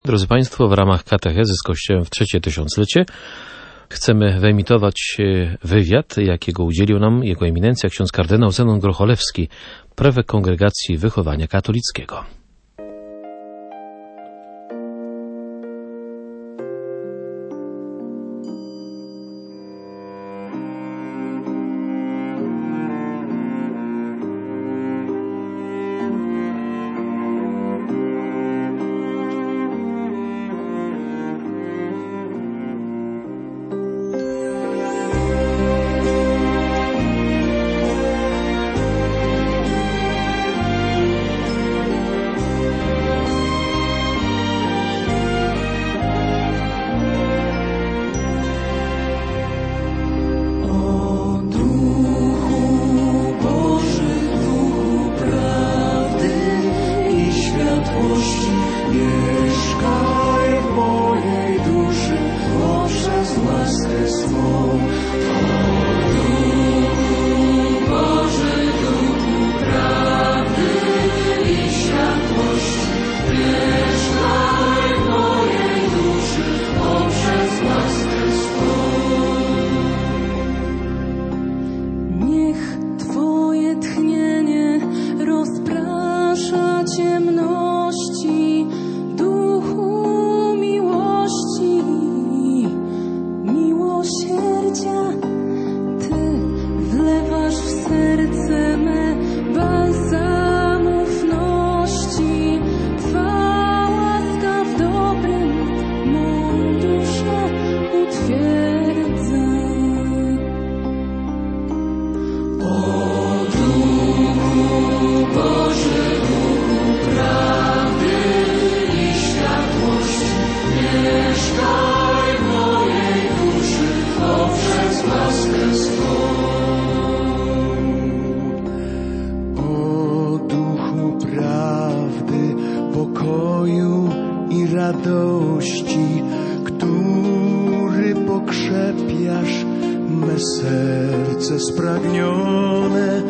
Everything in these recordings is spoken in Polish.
Drodzy Państwo, w ramach katechezy z Kościołem w trzecie tysiąclecie chcemy wyemitować wywiad, jakiego udzielił nam Jego Eminencja ksiądz kardynał Zenon Grocholewski, prefekt Kongregacji Wychowania Katolickiego. Który pokrzepiasz me serce spragnione,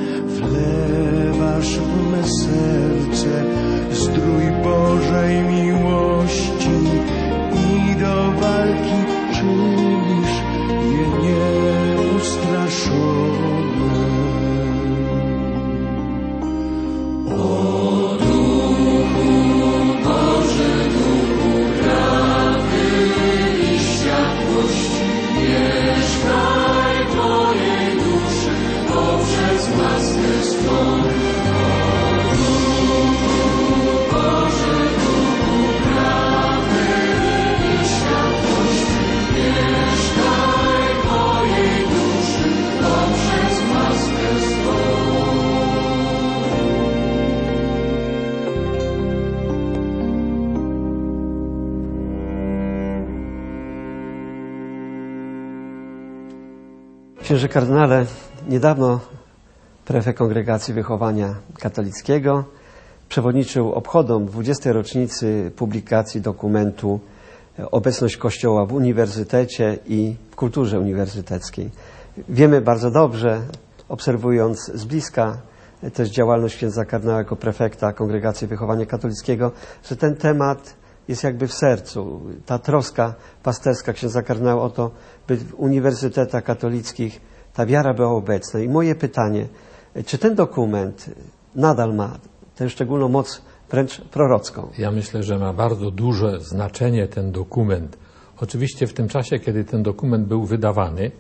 wlewasz w me serce zdrój Bożej miłości i do walki czynisz je nieustraszone. Księże kardynale, niedawno prefekt Kongregacji Wychowania Katolickiego przewodniczył obchodom 20. rocznicy publikacji dokumentu Obecność Kościoła w Uniwersytecie i w kulturze uniwersyteckiej. Wiemy bardzo dobrze, obserwując z bliska też działalność księdza kardynała jako prefekta Kongregacji Wychowania Katolickiego, że ten temat jest jakby w sercu. Ta troska pasterska księdza kardynała o to, by w uniwersytetach katolickich ta wiara była obecna. I moje pytanie, czy ten dokument nadal ma tę szczególną moc wręcz prorocką? Ja myślę, że ma bardzo duże znaczenie ten dokument. Oczywiście w tym czasie, kiedy ten dokument był wydawany,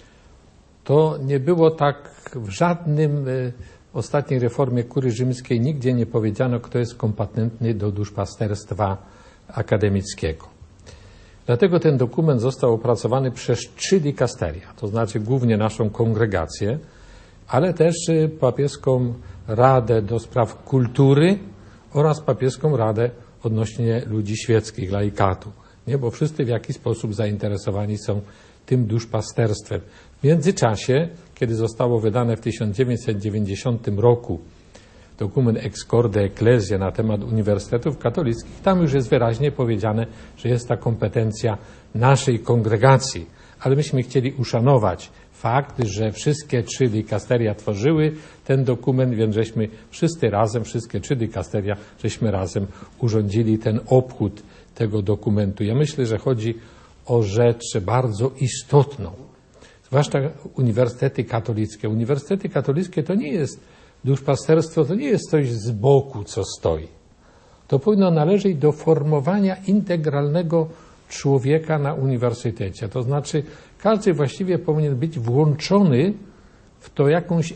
to nie było tak w żadnym ostatniej reformie kurii rzymskiej, nigdzie nie powiedziano, kto jest kompetentny do duszpasterstwa akademickiego. Dlatego ten dokument został opracowany przez 3 dikasteria, to znaczy głównie naszą kongregację, ale też papieską Radę do Spraw Kultury oraz papieską Radę odnośnie ludzi świeckich, laikatu. Nie? Bo wszyscy w jakiś sposób zainteresowani są tym duszpasterstwem. W międzyczasie, kiedy zostało wydane w 1990 roku dokument Ex Corde Ecclesiae na temat uniwersytetów katolickich, tam już jest wyraźnie powiedziane, że jest ta kompetencja naszej kongregacji. Ale myśmy chcieli uszanować fakt, że wszystkie 3 dikasteria tworzyły ten dokument, więc żeśmy wszyscy razem, wszystkie 3 dikasteria, żeśmy razem urządzili ten obchód tego dokumentu. Ja myślę, że chodzi o rzecz bardzo istotną. Zwłaszcza uniwersytety katolickie. Uniwersytety katolickie to nie jest duszpasterstwo, to nie jest coś z boku, co stoi. To powinno należeć do formowania integralnego człowieka na uniwersytecie. To znaczy każdy właściwie powinien być włączony w to jakąś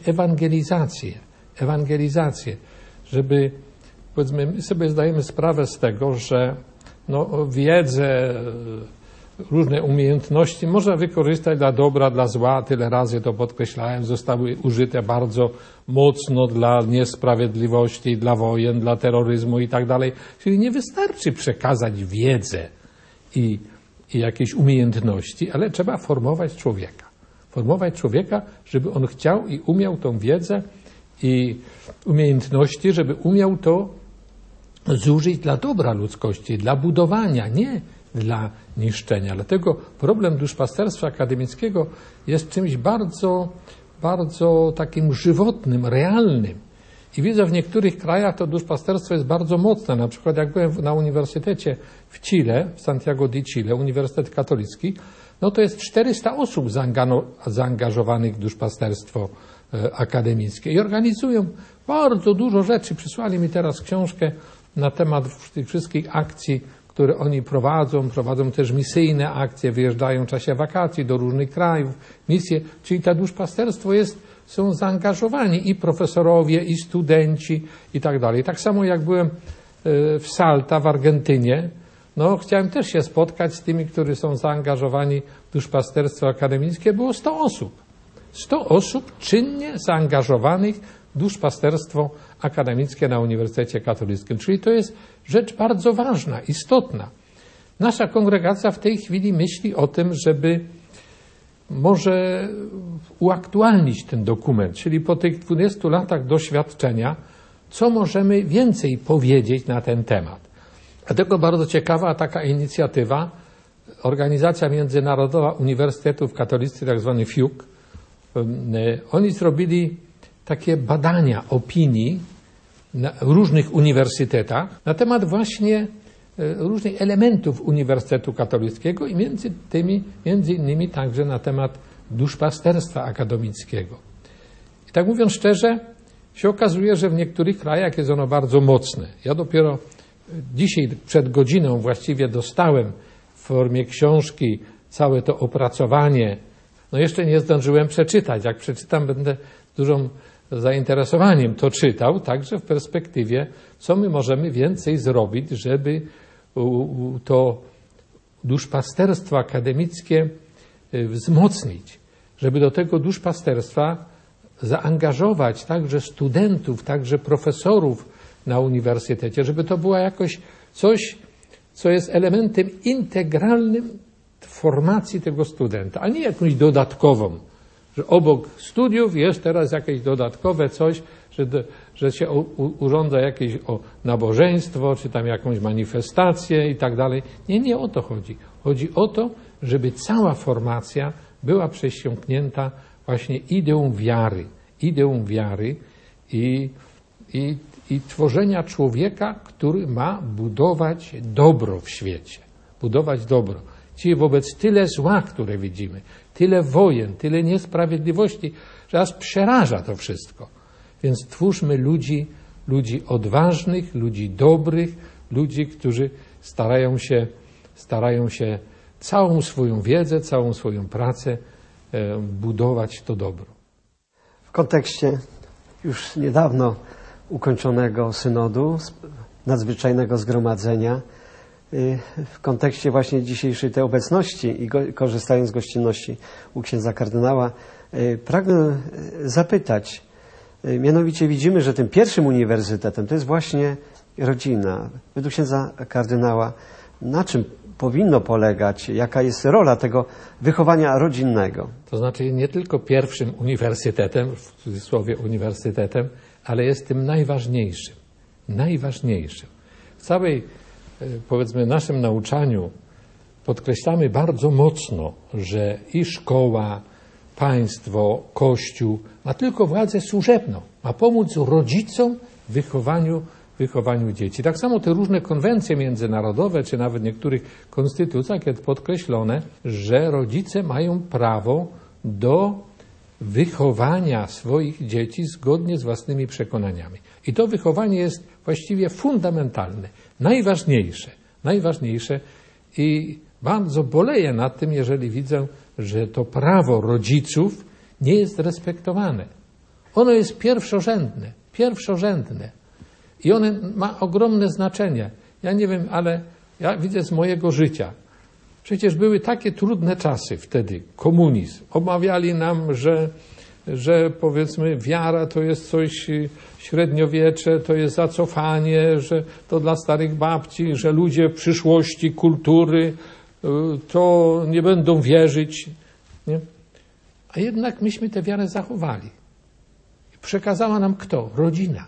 ewangelizację, żeby, powiedzmy, my sobie zdajemy sprawę z tego, że wiedzę, różne umiejętności można wykorzystać dla dobra, dla zła. Tyle razy to podkreślałem, zostały użyte bardzo mocno dla niesprawiedliwości, dla wojen, dla terroryzmu i tak dalej. Czyli nie wystarczy przekazać wiedzę i jakieś umiejętności, ale trzeba formować człowieka. Formować człowieka, żeby on chciał i umiał tą wiedzę i umiejętności, żeby umiał to zużyć dla dobra ludzkości, dla budowania, nie dla niszczenia. Dlatego problem duszpasterstwa akademickiego jest czymś bardzo, bardzo takim żywotnym, realnym. I widzę, w niektórych krajach to duszpasterstwo jest bardzo mocne. Na przykład jak byłem na uniwersytecie w Chile, w Santiago de Chile, Uniwersytet Katolicki, to jest 400 osób zaangażowanych w duszpasterstwo akademickie i organizują bardzo dużo rzeczy. Przysłali mi teraz książkę na temat tych wszystkich akcji, które oni prowadzą też misyjne akcje, wyjeżdżają w czasie wakacji do różnych krajów, misje, czyli to duszpasterstwo są zaangażowani i profesorowie, i studenci i tak dalej. Tak samo jak byłem w Salta w Argentynie, chciałem też się spotkać z tymi, którzy są zaangażowani w duszpasterstwo akademickie. Było 100 osób. 100 osób czynnie zaangażowanych w duszpasterstwo akademickie na Uniwersytecie Katolickim. Czyli to jest rzecz bardzo ważna, istotna. Nasza kongregacja w tej chwili myśli o tym, żeby może uaktualnić ten dokument, czyli po tych 20 latach doświadczenia, co możemy więcej powiedzieć na ten temat. Dlatego bardzo ciekawa taka inicjatywa, Organizacja Międzynarodowa Uniwersytetów Katolickich, tak zwany FIUK. Oni zrobili takie badania opinii na różnych uniwersytetach na temat właśnie różnych elementów Uniwersytetu Katolickiego i między innymi także na temat duszpasterstwa akademickiego. I tak mówiąc szczerze, się okazuje, że w niektórych krajach jest ono bardzo mocne. Ja dopiero dzisiaj przed godziną właściwie dostałem w formie książki całe to opracowanie. Jeszcze nie zdążyłem przeczytać. Jak przeczytam, będę z dużym zainteresowaniem to czytał, także w perspektywie, co my możemy więcej zrobić, żeby to duszpasterstwo akademickie wzmocnić, żeby do tego duszpasterstwa zaangażować także studentów, także profesorów na uniwersytecie, żeby to było jakoś coś, co jest elementem integralnym formacji tego studenta, a nie jakąś dodatkową, że obok studiów jest teraz jakieś dodatkowe coś, że się urządza jakieś nabożeństwo, czy tam jakąś manifestację i tak dalej. Nie o to chodzi. Chodzi o to, żeby cała formacja była przesiąknięta właśnie ideą wiary i tworzenia człowieka, który ma budować dobro w świecie. Budować dobro. Dzisiaj wobec tyle zła, które widzimy, tyle wojen, tyle niesprawiedliwości, że aż przeraża to wszystko. Więc twórzmy ludzi odważnych, ludzi dobrych, ludzi, którzy starają się całą swoją wiedzę, całą swoją pracę budować to dobro. W kontekście już niedawno ukończonego synodu, nadzwyczajnego zgromadzenia, w kontekście właśnie dzisiejszej tej obecności i korzystając z gościnności u księdza kardynała, pragnę zapytać, mianowicie widzimy, że tym pierwszym uniwersytetem to jest właśnie rodzina. Według księdza kardynała, na czym powinno polegać, jaka jest rola tego wychowania rodzinnego? To znaczy nie tylko pierwszym uniwersytetem, w cudzysłowie uniwersytetem, ale jest tym najważniejszym. Najważniejszym. W całej, powiedzmy, naszym nauczaniu podkreślamy bardzo mocno, że i szkoła, państwo, Kościół ma tylko władzę służebną. Ma pomóc rodzicom w wychowaniu wychowaniu dzieci. Tak samo te różne konwencje międzynarodowe, czy nawet w niektórych konstytucjach jest podkreślone, że rodzice mają prawo do wychowania swoich dzieci zgodnie z własnymi przekonaniami. I to wychowanie jest właściwie fundamentalne, najważniejsze i bardzo boleję nad tym, jeżeli widzę, że to prawo rodziców nie jest respektowane. Ono jest pierwszorzędne i ono ma ogromne znaczenie. Ja nie wiem, ale ja widzę z mojego życia. Przecież były takie trudne czasy wtedy, komunizm. Omawiali nam, że powiedzmy wiara to jest coś średniowiecze, to jest zacofanie, że to dla starych babci, że ludzie przyszłości, kultury to nie będą wierzyć. Nie? A jednak myśmy tę wiarę zachowali. Przekazała nam kto? Rodzina.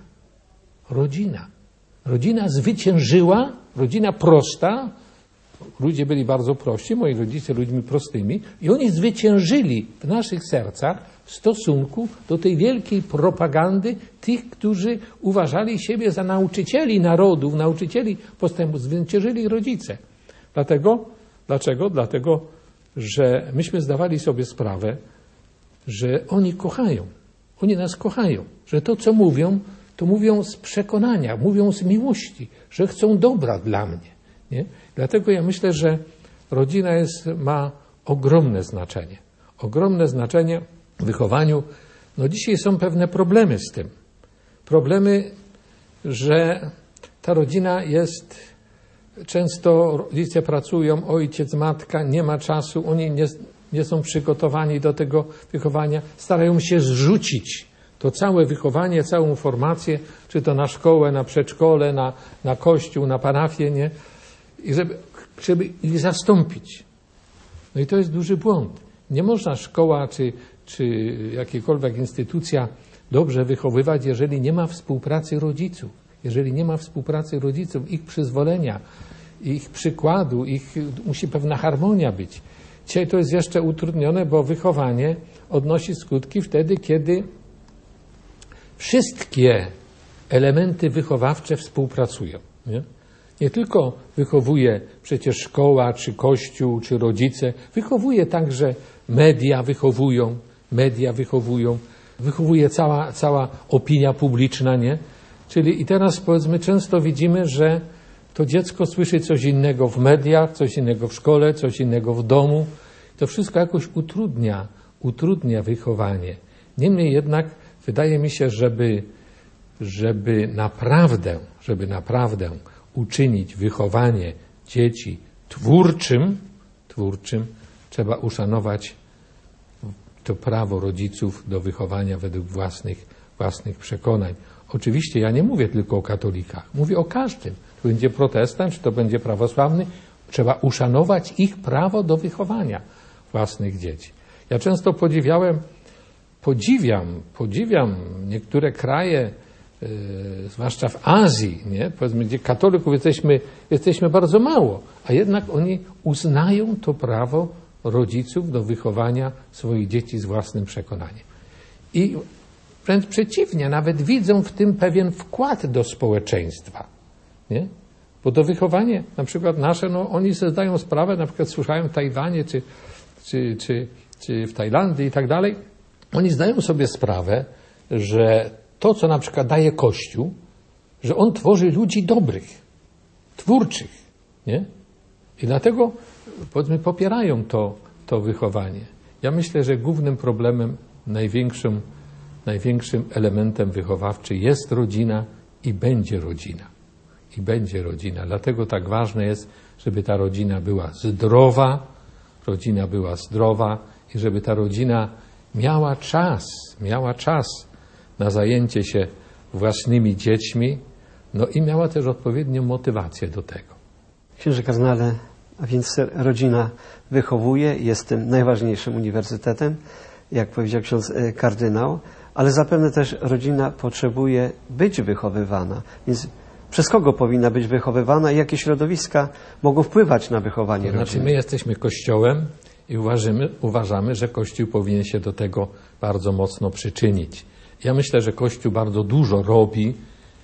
Rodzina zwyciężyła, rodzina prosta. Ludzie byli bardzo prości, moi rodzice ludźmi prostymi i oni zwyciężyli w naszych sercach w stosunku do tej wielkiej propagandy tych, którzy uważali siebie za nauczycieli narodów, nauczycieli postępu. Zwyciężyli rodzice. Dlaczego? Dlatego, że myśmy zdawali sobie sprawę, że oni kochają. Oni nas kochają. Że to, co mówią, to mówią z przekonania, mówią z miłości, że chcą dobra dla mnie. Nie? Dlatego ja myślę, że rodzina ma ogromne znaczenie. Ogromne znaczenie w wychowaniu. No dzisiaj są pewne problemy z tym. Problemy, że ta rodzina jest, często rodzice pracują, ojciec, matka, nie ma czasu, oni nie są przygotowani do tego wychowania, starają się zrzucić to całe wychowanie, całą formację, czy to na szkołę, na przedszkole, na kościół, na parafię, nie? I żeby ich zastąpić. No i to jest duży błąd. Nie można szkoła czy jakakolwiek instytucja dobrze wychowywać, jeżeli nie ma współpracy rodziców. Jeżeli nie ma współpracy rodziców, ich przyzwolenia, ich przykładu, musi pewna harmonia być. Dzisiaj to jest jeszcze utrudnione, bo wychowanie odnosi skutki wtedy, kiedy wszystkie elementy wychowawcze współpracują. Nie tylko wychowuje przecież szkoła, czy kościół, czy rodzice, wychowuje także media, wychowuje cała opinia publiczna, nie? Czyli i teraz powiedzmy często widzimy, że to dziecko słyszy coś innego w mediach, coś innego w szkole, coś innego w domu. To wszystko jakoś utrudnia wychowanie. Niemniej jednak wydaje mi się, żeby naprawdę uczynić wychowanie dzieci twórczym, trzeba uszanować to prawo rodziców do wychowania według własnych przekonań. Oczywiście ja nie mówię tylko o katolikach, mówię o każdym. To będzie protestant, czy to będzie prawosławny, trzeba uszanować ich prawo do wychowania własnych dzieci. Ja często podziwiam niektóre kraje, zwłaszcza w Azji, nie? Powiedzmy, gdzie katolików jesteśmy bardzo mało, a jednak oni uznają to prawo rodziców do wychowania swoich dzieci z własnym przekonaniem. I wręcz przeciwnie, nawet widzą w tym pewien wkład do społeczeństwa. Nie? Bo to wychowanie, na przykład nasze, oni sobie zdają sprawę, na przykład słyszałem w Tajwanie czy w Tajlandii i tak dalej, oni zdają sobie sprawę, że to, co na przykład daje Kościół, że on tworzy ludzi dobrych, twórczych. Nie? I dlatego, powiedzmy, popierają to wychowanie. Ja myślę, że głównym problemem, największym elementem wychowawczym jest rodzina i będzie rodzina. Dlatego tak ważne jest, żeby ta rodzina była zdrowa i żeby ta rodzina miała czas na zajęcie się własnymi dziećmi, no i miała też odpowiednią motywację do tego. Księże kardynale, a więc rodzina wychowuje, jest tym najważniejszym uniwersytetem, jak powiedział ksiądz kardynał, ale zapewne też rodzina potrzebuje być wychowywana. Więc przez kogo powinna być wychowywana i jakie środowiska mogą wpływać na wychowanie rodziny? Znaczy my jesteśmy Kościołem i uważamy, że Kościół powinien się do tego bardzo mocno przyczynić. Ja myślę, że Kościół bardzo dużo robi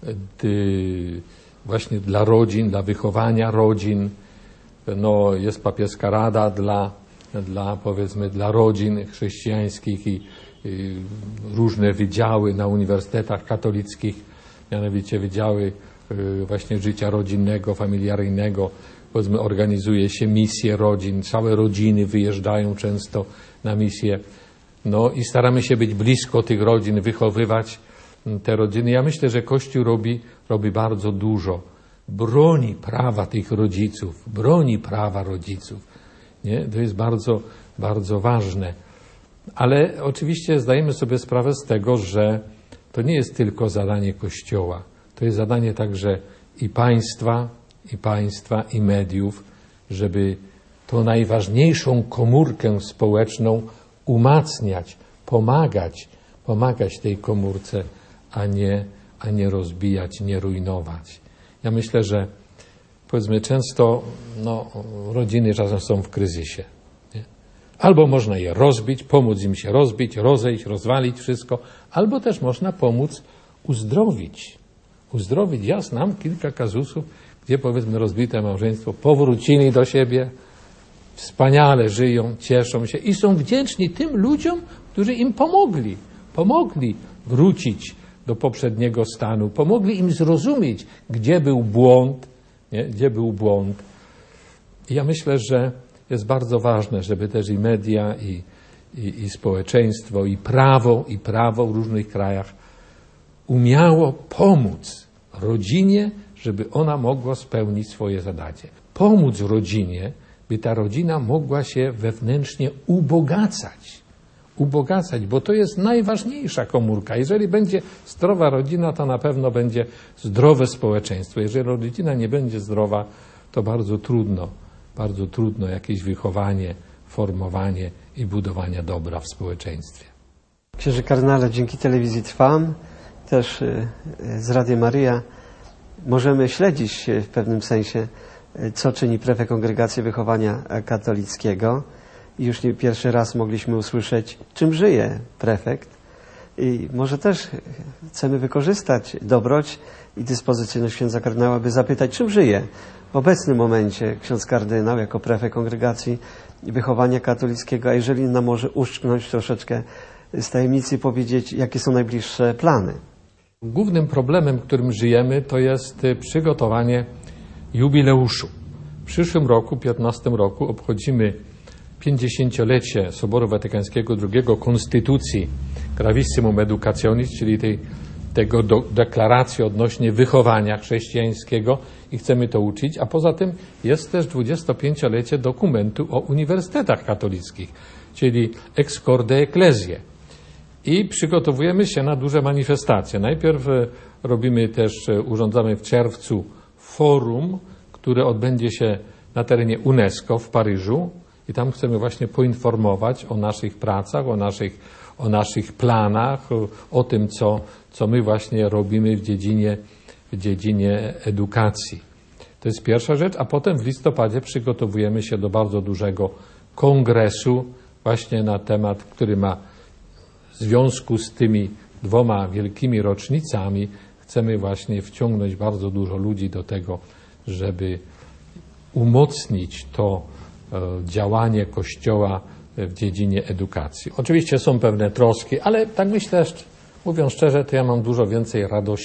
właśnie dla rodzin, dla wychowania rodzin. No, jest papieska rada powiedzmy dla rodzin chrześcijańskich i różne wydziały na uniwersytetach katolickich, mianowicie wydziały właśnie życia rodzinnego, familiaryjnego. Powiedzmy, organizuje się misje rodzin, całe rodziny wyjeżdżają często na misje. No i staramy się być blisko tych rodzin, wychowywać te rodziny. Ja myślę, że Kościół robi bardzo dużo. Broni prawa tych rodziców, broni prawa rodziców. Nie? To jest bardzo, bardzo ważne. Ale oczywiście zdajemy sobie sprawę z tego, że to nie jest tylko zadanie Kościoła. To jest zadanie także i państwa, i mediów, żeby tą najważniejszą komórkę społeczną umacniać, pomagać tej komórce, a nie rozbijać, nie rujnować. Ja myślę, że powiedzmy często rodziny czasem są w kryzysie. Nie? Albo można je rozbić, pomóc im się rozbić, rozejść, rozwalić wszystko, albo też można pomóc uzdrowić. Ja znam kilka kazusów, gdzie powiedzmy rozbite małżeństwo powrócili do siebie, wspaniale żyją, cieszą się i są wdzięczni tym ludziom, którzy im pomogli wrócić do poprzedniego stanu, pomogli im zrozumieć, gdzie był błąd. I ja myślę, że jest bardzo ważne, żeby też i media, i społeczeństwo, i prawo w różnych krajach umiało pomóc rodzinie, żeby ona mogła spełnić swoje zadanie. Pomóc rodzinie, by ta rodzina mogła się wewnętrznie ubogacać, bo to jest najważniejsza komórka. Jeżeli będzie zdrowa rodzina, to na pewno będzie zdrowe społeczeństwo. Jeżeli rodzina nie będzie zdrowa, to bardzo trudno jakieś wychowanie, formowanie i budowanie dobra w społeczeństwie. Księże kardynale, dzięki telewizji Trwam, też z Radia Maryja możemy śledzić w pewnym sensie, co czyni prefekt Kongregacji Wychowania Katolickiego. I już nie pierwszy raz mogliśmy usłyszeć, czym żyje prefekt. I może też chcemy wykorzystać dobroć i dyspozycyjność księdza kardynała, by zapytać, czym żyje w obecnym momencie ksiądz kardynał jako prefekt Kongregacji Wychowania Katolickiego, a jeżeli nam może uszczknąć troszeczkę z tajemnicy i powiedzieć, jakie są najbliższe plany. Głównym problemem, którym żyjemy, to jest przygotowanie jubileuszu. W przyszłym roku, 15 roku, obchodzimy 50-lecie Soboru Watykańskiego II, Konstytucji Gravissimum Educationis, czyli tego deklaracji odnośnie wychowania chrześcijańskiego i chcemy to uczyć, a poza tym jest też 25-lecie dokumentu o uniwersytetach katolickich, czyli Ex Corde Ecclesiae. I przygotowujemy się na duże manifestacje. Najpierw urządzamy w czerwcu forum, które odbędzie się na terenie UNESCO w Paryżu i tam chcemy właśnie poinformować o naszych pracach, o naszych planach, o tym, co my właśnie robimy w dziedzinie edukacji. To jest pierwsza rzecz, a potem w listopadzie przygotowujemy się do bardzo dużego kongresu właśnie na temat, który ma w związku z tymi dwoma wielkimi rocznicami. Chcemy właśnie wciągnąć bardzo dużo ludzi do tego, żeby umocnić to działanie Kościoła w dziedzinie edukacji. Oczywiście są pewne troski, ale tak myślę, mówiąc szczerze, to ja mam dużo więcej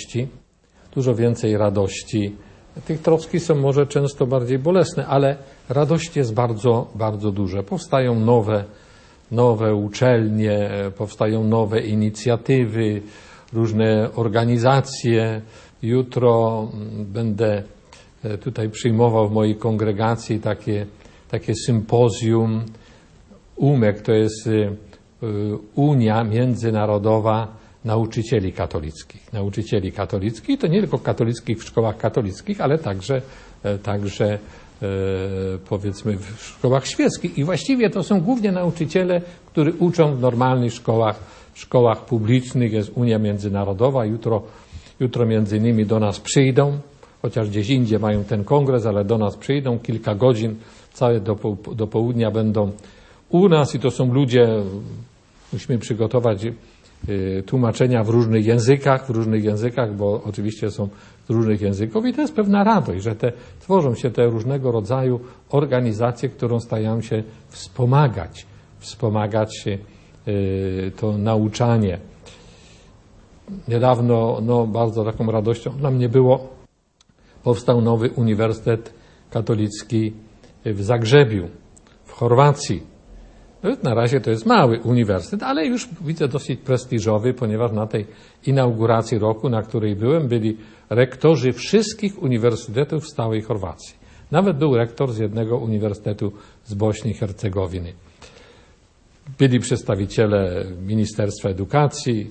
radości. Tych troski są może często bardziej bolesne, ale radości jest bardzo, bardzo dużo. Powstają nowe uczelnie, powstają nowe inicjatywy, różne organizacje. Jutro będę tutaj przyjmował w mojej kongregacji takie sympozjum UMEK, to jest Unia Międzynarodowa Nauczycieli Katolickich. Nauczycieli katolickich, to nie tylko katolickich w szkołach katolickich, ale także powiedzmy w szkołach świeckich. I właściwie to są głównie nauczyciele, którzy uczą w normalnych szkołach publicznych. Jest Unia Międzynarodowa. Jutro między innymi do nas przyjdą, chociaż gdzieś indziej mają ten kongres, ale do nas przyjdą. Kilka godzin, całe do południa będą u nas i to są ludzie, musimy przygotować tłumaczenia w różnych językach, bo oczywiście są z różnych języków i to jest pewna radość, że tworzą się te różnego rodzaju organizacje, które starają się wspomagać to nauczanie. Niedawno, bardzo taką radością dla mnie było, powstał nowy Uniwersytet Katolicki w Zagrzebiu, w Chorwacji. Na razie to jest mały uniwersytet, ale już widzę dosyć prestiżowy, ponieważ na tej inauguracji roku, na której byłem, byli rektorzy wszystkich uniwersytetów w całej Chorwacji. Nawet był rektor z jednego uniwersytetu z Bośni i Hercegowiny. Byli przedstawiciele Ministerstwa Edukacji,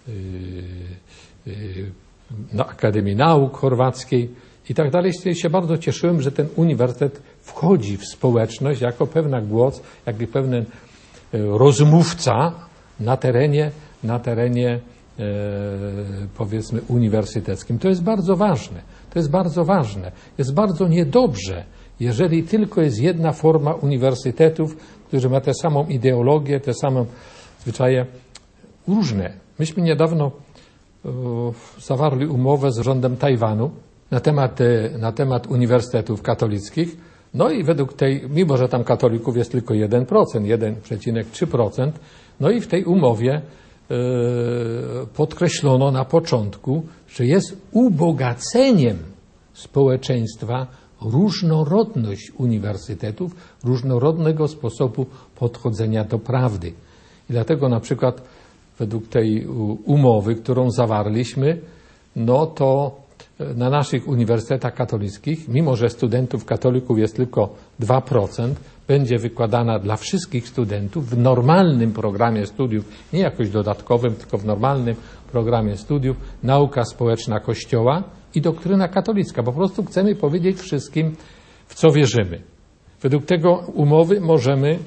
Akademii Nauk Chorwackiej i tak dalej. Się bardzo cieszyłem, że ten uniwersytet wchodzi w społeczność jako pewien głos, jak i pewien rozmówca na terenie powiedzmy uniwersyteckim. To jest bardzo ważne. Jest bardzo niedobrze, jeżeli tylko jest jedna forma uniwersytetów, która ma tę samą ideologię, te same zwyczaje różne. Myśmy niedawno zawarli umowę z rządem Tajwanu na temat uniwersytetów katolickich. No i według tej, mimo że tam katolików jest tylko 1%, 1,3%, no i w tej umowie podkreślono na początku, że jest ubogaceniem społeczeństwa różnorodność uniwersytetów, różnorodnego sposobu podchodzenia do prawdy. I dlatego na przykład według tej umowy, którą zawarliśmy, no to na naszych uniwersytetach katolickich, mimo że studentów katolików jest tylko 2%, będzie wykładana dla wszystkich studentów w normalnym programie studiów, nie jakoś dodatkowym, tylko w normalnym programie studiów, nauka społeczna Kościoła i doktryna katolicka. Po prostu chcemy powiedzieć wszystkim, w co wierzymy. Według tego umowy możemy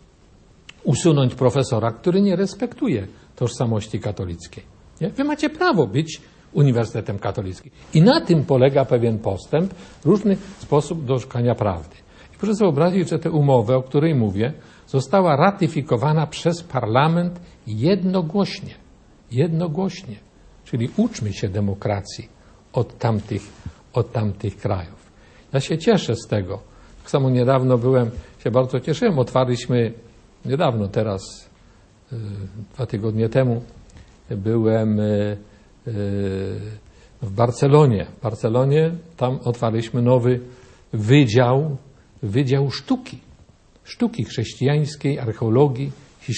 usunąć profesora, który nie respektuje tożsamości katolickiej. Nie? Wy macie prawo być Uniwersytetem Katolickim. I na tym polega pewien postęp, różny sposób do szukania prawdy. I proszę sobie wyobrazić, że tę umowę, o której mówię, została ratyfikowana przez parlament jednogłośnie. Jednogłośnie. Czyli uczmy się demokracji od tamtych krajów. Ja się cieszę z tego. Tak samo niedawno się bardzo cieszyłem, otwarliśmy, niedawno teraz, 2 tygodnie temu, byłem w Barcelonie. W Barcelonie tam otwarliśmy nowy wydział sztuki chrześcijańskiej, archeologii,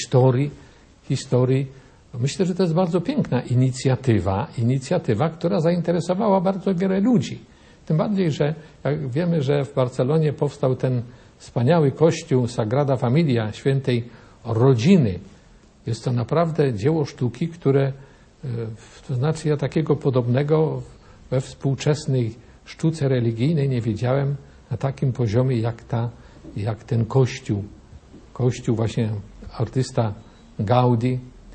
historii. Myślę, że to jest bardzo piękna inicjatywa, która zainteresowała bardzo wiele ludzi. Tym bardziej, że jak wiemy, że w Barcelonie powstał ten wspaniały kościół Sagrada Familia, Świętej Rodziny. Jest to naprawdę dzieło sztuki, które, to znaczy ja takiego podobnego we współczesnej sztuce religijnej nie widziałem na takim poziomie jak ten kościół. Kościół właśnie artysta Gaudí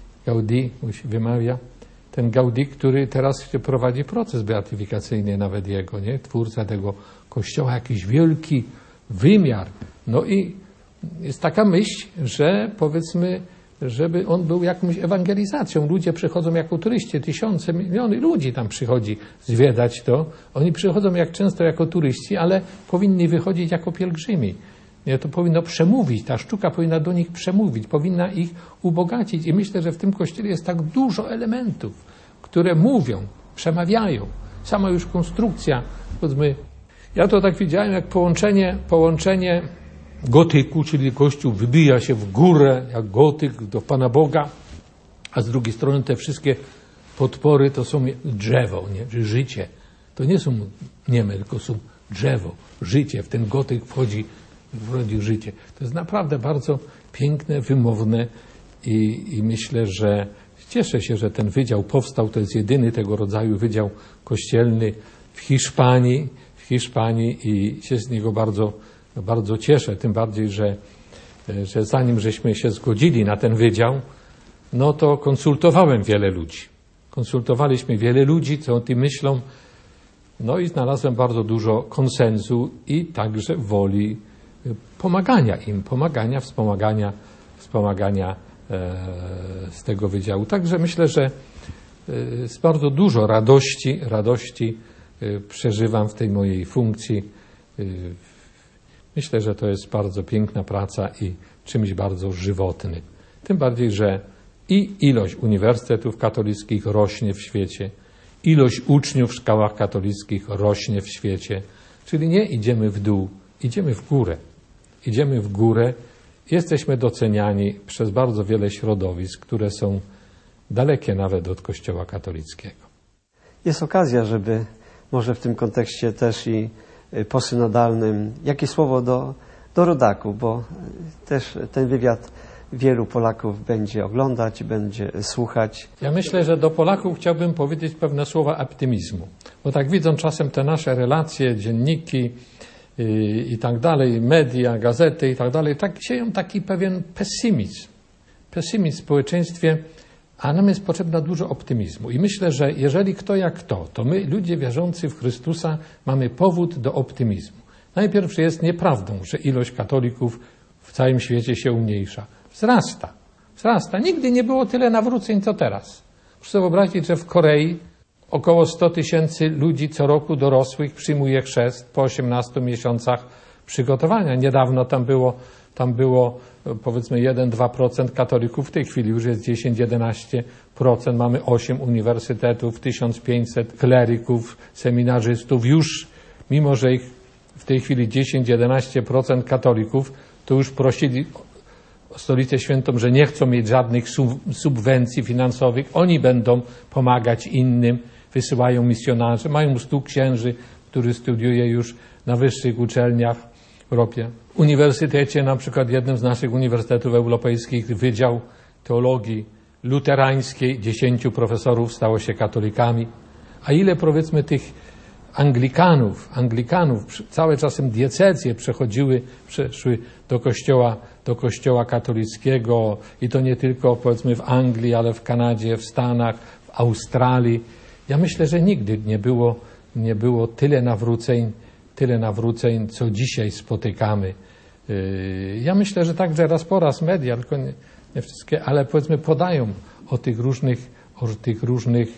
się wymawia. Ten Gaudí, który teraz prowadzi proces beatyfikacyjny nawet jego, nie? Twórca tego kościoła, jakiś wielki wymiar. No i jest taka myśl, że powiedzmy, żeby on był jakąś ewangelizacją. Ludzie przychodzą jako turyści, tysiące, miliony ludzi tam przychodzi zwiedzać to. Oni przychodzą jak często jako turyści, ale powinni wychodzić jako pielgrzymi. Nie, to powinno przemówić, ta sztuka powinna do nich przemówić, powinna ich ubogacić. I myślę, że w tym kościele jest tak dużo elementów, które mówią, przemawiają. Sama już konstrukcja, powiedzmy, ja to tak widziałem jak połączenie gotyku, czyli kościół wybija się w górę, jak gotyk do Pana Boga, a z drugiej strony te wszystkie podpory to są drzewo, nie? Życie. To nie są nieme, tylko są drzewo, życie. W ten gotyk wchodzi życie. To jest naprawdę bardzo piękne, wymowne i myślę, że cieszę się, że ten wydział powstał. To jest jedyny tego rodzaju wydział kościelny w Hiszpanii i się z niego bardzo, bardzo cieszę. Tym bardziej, że zanim żeśmy się zgodzili na ten wydział, no to konsultowałem wiele ludzi. Konsultowaliśmy wiele ludzi, co o tym myślą. No i znalazłem bardzo dużo konsensu i także woli pomagania im, wspomagania z tego wydziału. Także myślę, że z bardzo dużo radości przeżywam w tej mojej funkcji. Myślę, że to jest bardzo piękna praca i czymś bardzo żywotnym. Tym bardziej, że i ilość uniwersytetów katolickich rośnie w świecie, ilość uczniów w szkołach katolickich rośnie w świecie. Czyli nie idziemy w dół, idziemy w górę. Idziemy w górę, jesteśmy doceniani przez bardzo wiele środowisk, które są dalekie nawet od Kościoła katolickiego. Jest okazja, żeby może w tym kontekście też i posynodalnym jakieś słowo do rodaków, bo też ten wywiad wielu Polaków będzie oglądać, będzie słuchać. Ja myślę, że do Polaków chciałbym powiedzieć pewne słowa optymizmu, bo tak widzą czasem te nasze relacje, dzienniki i tak dalej, media, gazety i tak dalej, tak sieją taki pewien pesymizm w społeczeństwie, a nam jest potrzebna dużo optymizmu. I myślę, że jeżeli kto jak kto, to my, ludzie wierzący w Chrystusa, mamy powód do optymizmu. Najpierw jest nieprawdą, że ilość katolików w całym świecie się umniejsza. Wzrasta. Nigdy nie było tyle nawróceń, co teraz. Proszę sobie wyobrazić, że w Korei około 100 000 ludzi co roku dorosłych przyjmuje chrzest po 18 miesiącach przygotowania. Niedawno tam było powiedzmy 1-2% katolików, w tej chwili już jest 10-11%. Mamy 8 uniwersytetów, 1500 kleryków, seminarzystów. Już, mimo że ich w tej chwili 10-11% katolików, to już prosili Stolicę Świętą, że nie chcą mieć żadnych subwencji finansowych. Oni będą pomagać innym, wysyłają misjonarzy. Mają 100 księży, który studiuje już na wyższych uczelniach w Europie. W uniwersytecie, na przykład jednym z naszych uniwersytetów europejskich, Wydział Teologii Luterańskiej, 10 profesorów stało się katolikami. A ile, powiedzmy, tych Anglikanów, całe czasem diecezje przeszły do kościoła katolickiego i to nie tylko, powiedzmy, w Anglii, ale w Kanadzie, w Stanach, w Australii. Ja myślę, że nigdy nie było tyle nawróceń, co dzisiaj spotykamy. Ja myślę, że także raz po raz media, tylko nie wszystkie, ale powiedzmy podają o tych różnych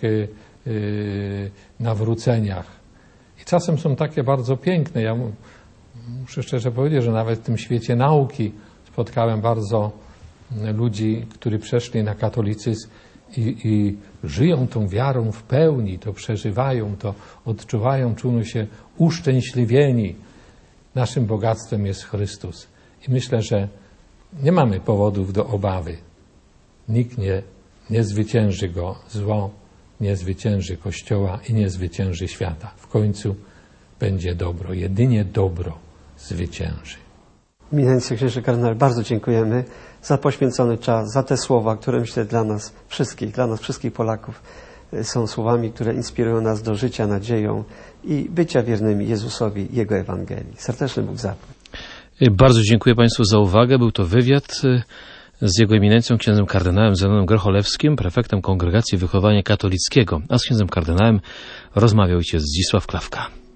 nawróceniach. I czasem są takie bardzo piękne. Ja muszę szczerze powiedzieć, że nawet w tym świecie nauki spotkałem bardzo ludzi, którzy przeszli na katolicyzm i żyją tą wiarą w pełni, to przeżywają, to odczuwają, czują się uszczęśliwieni. Naszym bogactwem jest Chrystus. I myślę, że nie mamy powodów do obawy. Nikt nie zwycięży go, zło nie zwycięży Kościoła i nie zwycięży świata. W końcu będzie dobro. Jedynie dobro zwycięży. Eminencja księże kardynale, bardzo dziękujemy za poświęcony czas, za te słowa, które myślę dla nas wszystkich Polaków są słowami, które inspirują nas do życia nadzieją i bycia wiernymi Jezusowi i Jego Ewangelii. Serdeczny Bóg zapłać. Bardzo dziękuję Państwu za uwagę. Był to wywiad z Jego Eminencją księdzem kardynałem Zenonem Grocholewskim, prefektem Kongregacji Wychowania Katolickiego, a z księdzem kardynałem rozmawiał ojciec Zdzisław Klawka.